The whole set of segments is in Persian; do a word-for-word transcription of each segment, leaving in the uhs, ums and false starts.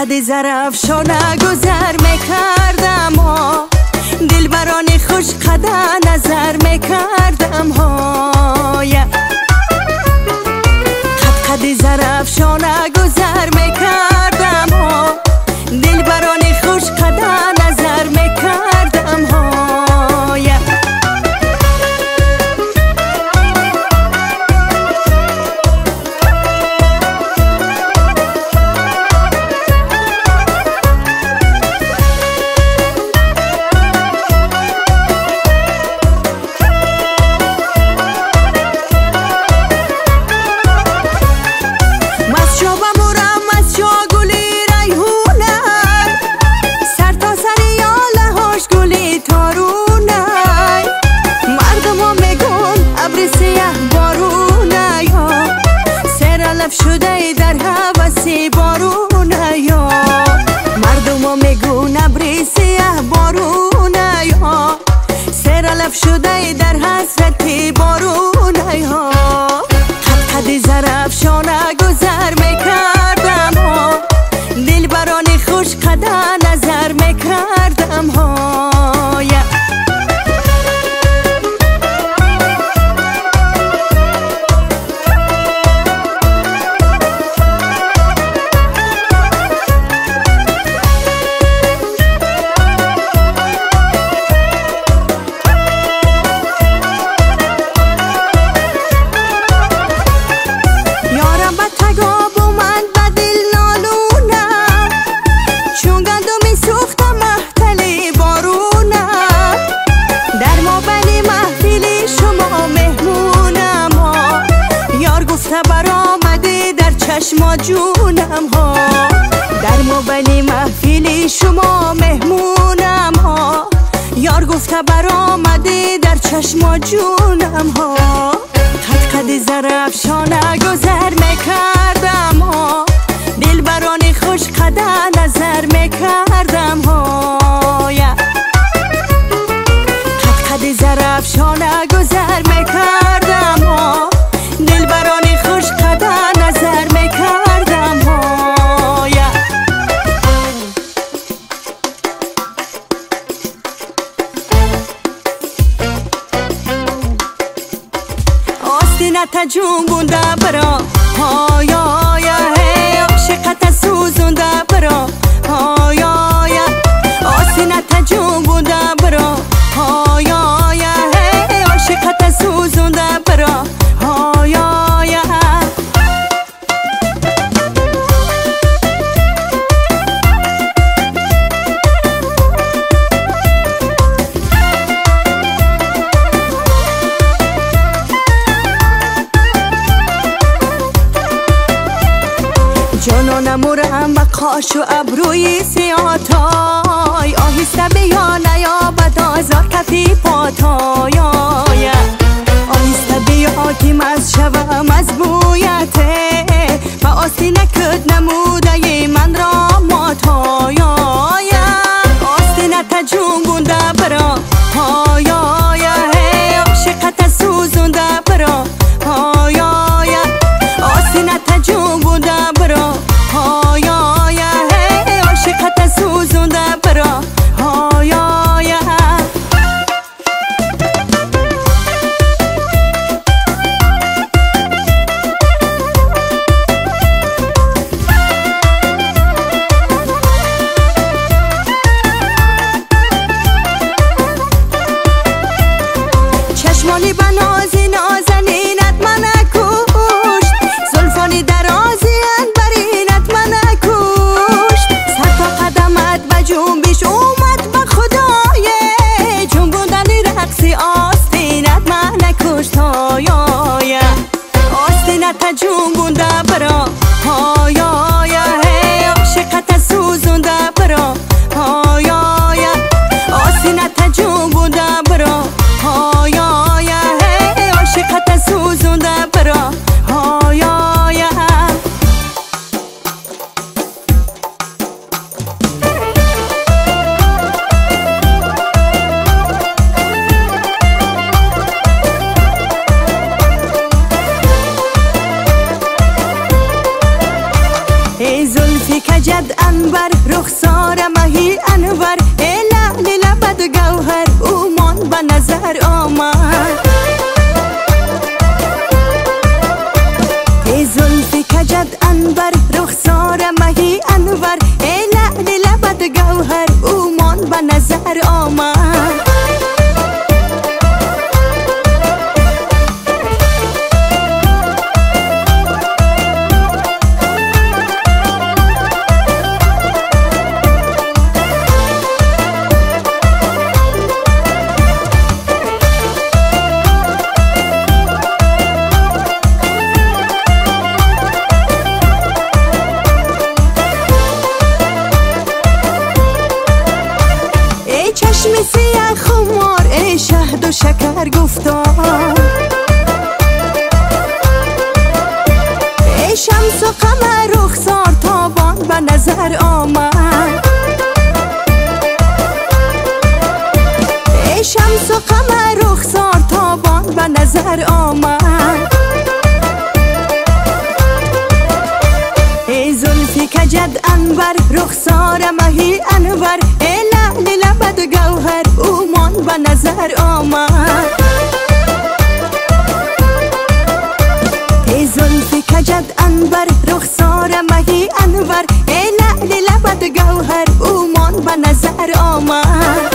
خد زرفشانه گذر میکردم ها، دل بران خوش قده نظر میکردم ها. خد خد زرفشانه گذر میکردم ها، دل بران خوش قده نظر میکردم ها. شده در هوس بارونه یا مردم میگون ابری سیاه بارونه یا سر لب شده در حسرت بارونه یا خد خد زرفشانه گذر میکردم ها، دل بران خوش قده نظر میکردم ها. برآمده در چشم جونم ها، در مبنی محفلی شما مهمونم ها، یار گفته برآمده در چشم جونم ها. خد خد زرفشانه گذر میکردم ها، دل بران خوش قده نظر میکردم ها. خد خد زرفشانه گذر میکردم ها، دل بران خوش قده نظر میکردم ها. آستینت جنبونده برا هایا یا هی، عاشقت سوزونده برا هایا یا، آستینت جنبونده برا هایا یا هی، عاشقت سوزونده برا هایا. جانانم مرم و قاش و ابروی سیاتای، آهسته بیا نیابد آزار کفی پاتای، آهسته بیا که مز شوم از بویته و آستینه کد نموده من را ماتای. آستینه جنبونده برا هایا یا هی، عاشقت سوزونده برا هایا یا، آستینه جنبونده برا هایا یا هی، عاشقت سوزونده برا هایا یا. چشمانی بنازی نازنینت من کشت، زلفانی درازی انبرینت من کشت، سر تا قدمت و جنبش اومد به خدای، جنبوندنی رقصی آستینت من کشت هایا. آستینت جنبونده برا هایا یا هی، عاشقت سوزونده برا هایا یا، آستینت جنبونده برا هایا یا هی، عاشقت سوزونده برا هایا یا. ای زلفی کجد انبر لبت گوهر اومان به نظر آمد. ای زلف کجد انبر رخسار مهی انور، ای لعل لبت گوهر اومان به نظر آمد. چشم سیاه خمار، ای شهد و شکر گفتار، ای شمس و قمر رخسار تابان به نظر آمد. ای شمس و قمر رخسار تابان به نظر آمد. ای زلفی کجد انور رخسار مهی انور، ای لعل لبت گوهر اومان به نظر آمد. ای زلفی کجد انور رخسار مهی انور، ای لعل لبت گوهر اومان به نظر آمد.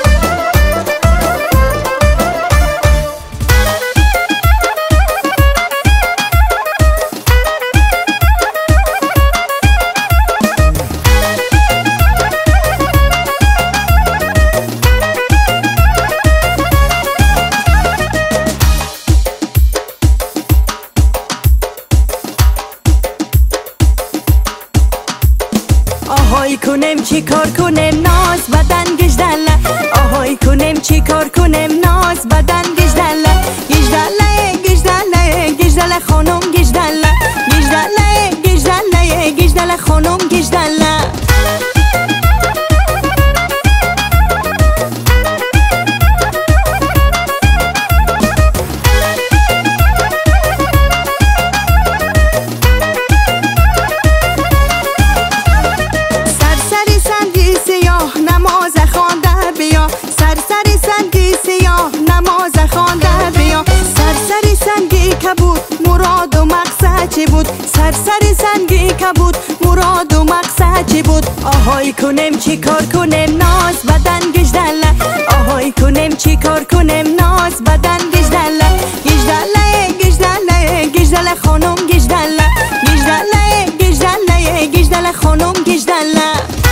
آهای کنم چی کار کنم ناز بدن گجدله، آهای کنم چی کار کنم ناز بدن گجدله، گجدله گجدله گجدله خانم گجدله، گجدله گجدله گجدله خانم گجدله. مراد و مقصد چی بود؟ سرسری سنگی کبود مراد و مقصد چی بود؟ آهای کنم چی کار کنم ناز بدن گجدله، آهای کنم چی کار کنم ناز بدن گجدله، گجدله گجدله گجدله خانم گجدله، گجدله گجدله گجدله خانم گجدله.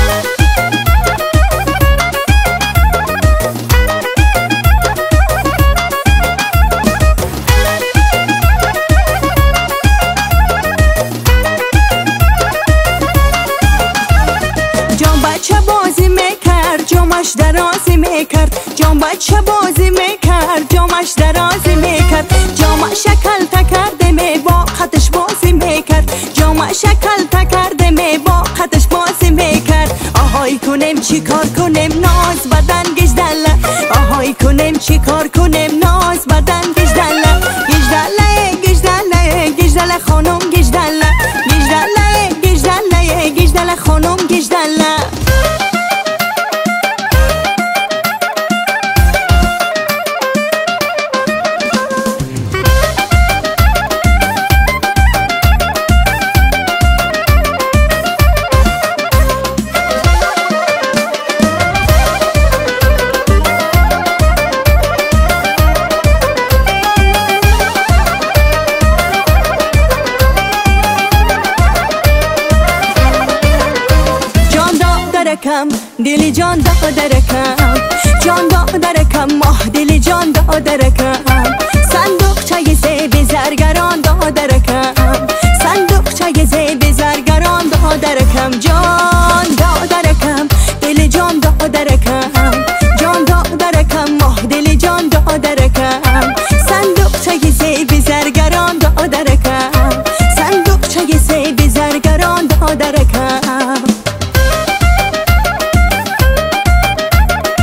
بچه بازی میکرد جامش درازی میکرد، جام بچه بازی میکرد جامش درازی میکرد، جام شکل تکرده می با خطش بازی میکرد، جام شکل تکرده می با خطش بازی میکرد. آهای کنم چی کار کنم ناز بدن گجدله، آهای کنم چی کار کنم ناز بدن گجدله، گجدله گجدله گجدله خانم گجدله، گجدله گجدله گجدله خانم گجدله. دلی جان دادرکم، جان دادرکم ماه دلی جان دادرکم، صندوقچه زیب زرگران دادرکم، صندوقچه زیب زرگران دادرکم، جان دادرکم دلی جان دادرکم، جان دادرکم ماه دلی جان دادرکم، صندوقچه زیب زرگران دادرکم، صندوقچه زیب زرگران دادرکم.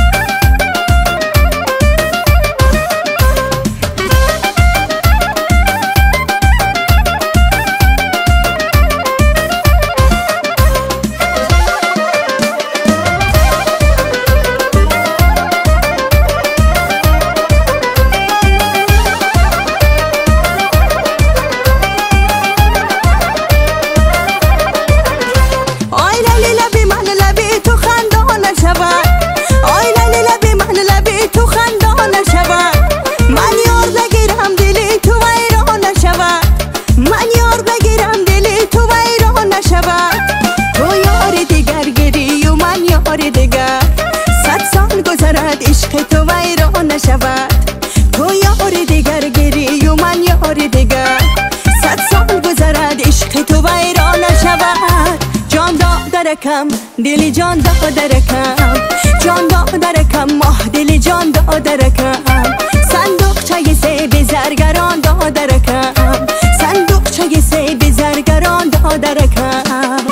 تو ویران نشود. تو یار دیگر گری و من یار دیگر، صد سال گذرد عشق تو ویران نشود. جان دادرکم دل جان دادرکم، جان دادرکم ماه دل جان دادرکم. صندوقچه سیب زرگران دادرکم، صندوقچه سیب زرگران دادرکم.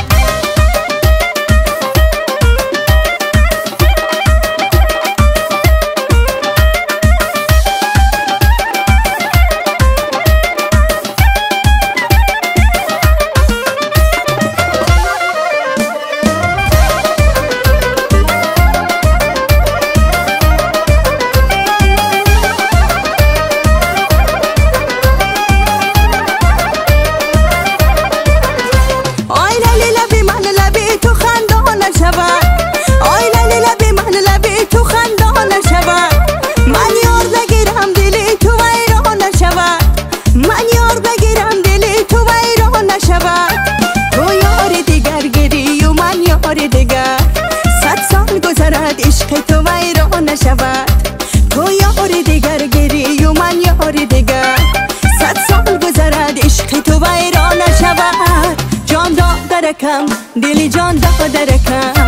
عشق تو ویران نشود. تو یار دیگر گری و من یار دیگر، صد سال گذرد عشق تو ویران نشود. جان دادرکم دل جان دادرکم،